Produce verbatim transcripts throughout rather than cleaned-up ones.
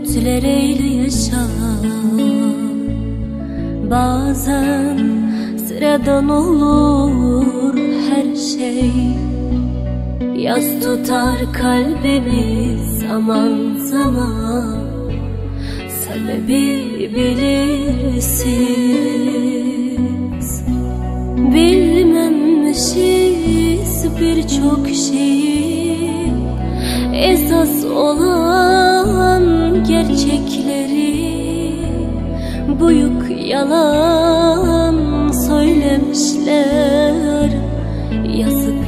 ümitlereyle yaşa. Bazen sıradan olur her şey, yas tutar kalbimiz zaman zaman. Sebebi bilirsiz, bilmemişiz birçok şeyi, esas olan gerçekleri. Büyük yalan söylemişler, yazık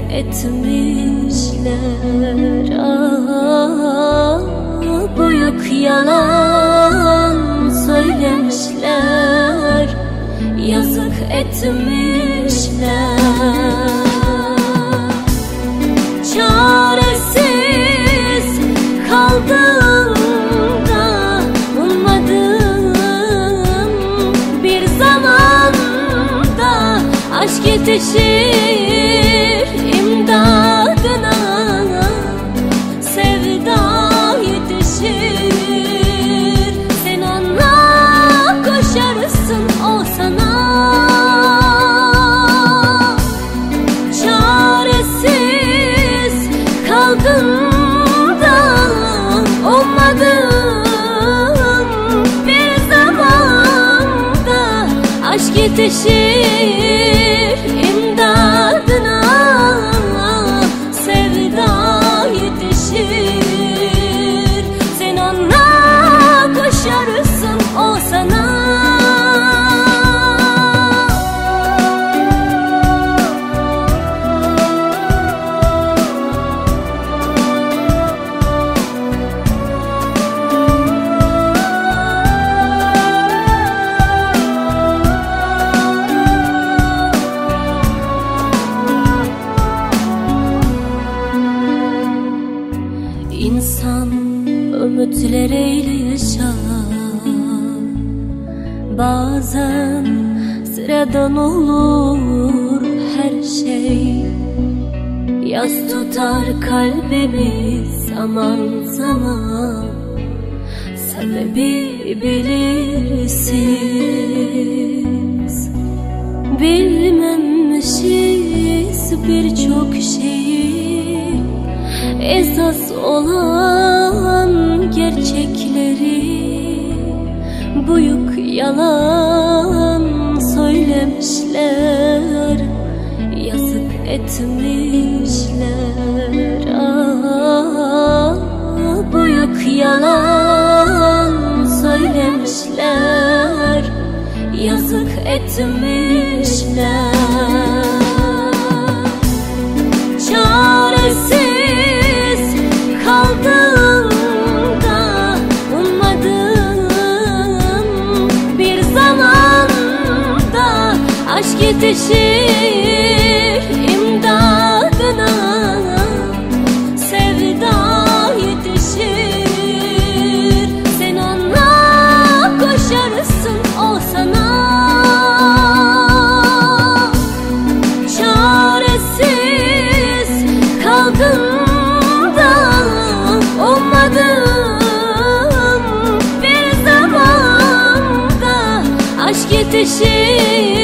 etmişler. Ah, büyük yalan söylemişler, yazık etmişler. Çaresiz kaldım da ummadım bir zamanda aşk yetişir imdadına, sevda yetişir, sen ona koşarsın, o sana. Çaresiz kaldım da ummadım bir zamanda aşk yetişir imdadına, sevda yetişir, sen ona koşarsın, o sana. İnsan ümitleriyle yaşar. Bazen sıradan olur her şey, yas tutar kalbimiz zaman zaman. Sebebi bilirsiz, bilmemişiz birçok şeyi, esas olan gerçekleri. Büyük yalan söylemişler, yazık etmişler. Ah, büyük yalan söylemişler, yazık etmişler. Çaresiz kaldım da ummadım bir zamanda aşk yetişir imdadına, sevda yetişir, sen ona koşarsın, o sana. Çaresiz kaldım da ummadım bir zamanda aşk yetişir